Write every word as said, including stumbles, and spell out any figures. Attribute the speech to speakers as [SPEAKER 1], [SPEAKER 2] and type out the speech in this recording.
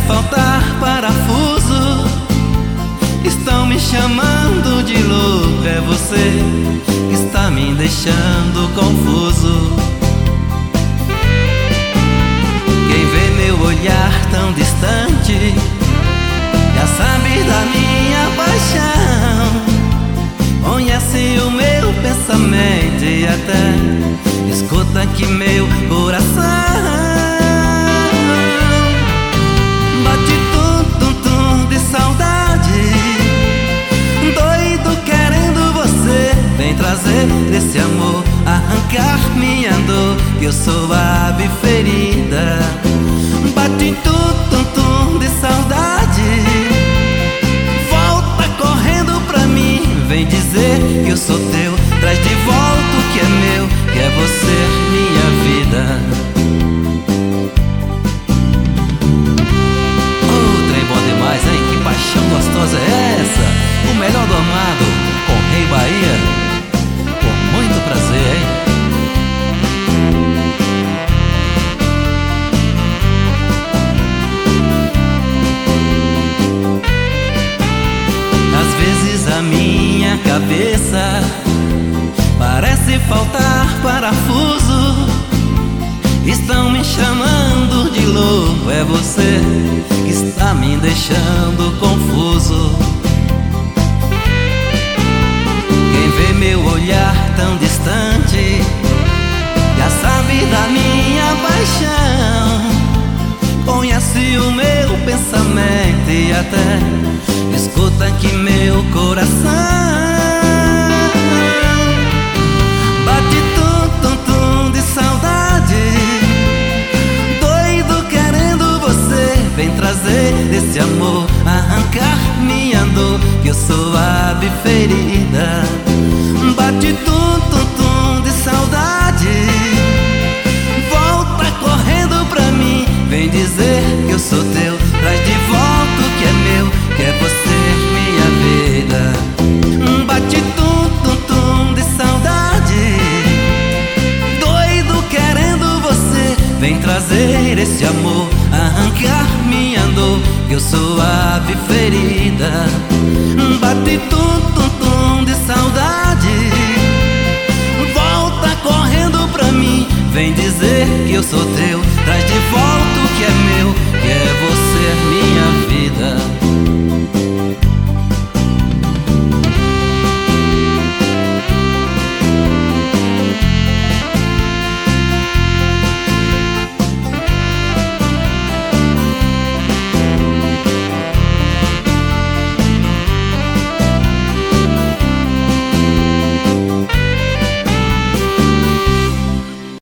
[SPEAKER 1] faltar parafuso. Estão me chamando de louco, é você que está me deixando confuso. Quem vê meu olhar tão distante já sabe da minha paixão, conhece o meu pensamento e até escuta aqui meu coração. Bate tum tum tum de saudade, doido querendo você. Vem trazer desse amor, arrancar minha dor, que eu sou a ave ferida. Bate tum tum tum de saudade, volta correndo pra mim. Vem dizer que eu sou teu, traz de volta o que é meu, que é você, minha vida. Oh, trem bom demais, hein? Que paixão gostosa é essa? O melhor do amado, com Rei Bahia, com muito prazer, hein? Às vezes a minha cabeça parece faltar parafuso. Estão me chamando de louco, é você que está me deixando confuso. Quem vê meu olhar tão distante já sabe da minha paixão, conhece o meu pensamento e até escuta aqui meu coração. Bate tum tum tum de saudade, doido querendo você. Vem trazer desse amor, arrancar minha dor, que eu sou a ave ferida. Bate tum tum tum de saudade, volta correndo pra mim. Vem dizer que eu sou teu, traz de volta o que é meu, que é você, minha vida. Bate tum tum tum de saudade, doido querendo você. Vem trazer esse amor, arrancar minha dor, que eu sou a ave ferida. Bate tum tum tum de saudade, volta correndo pra mim. Vem dizer que eu sou teu,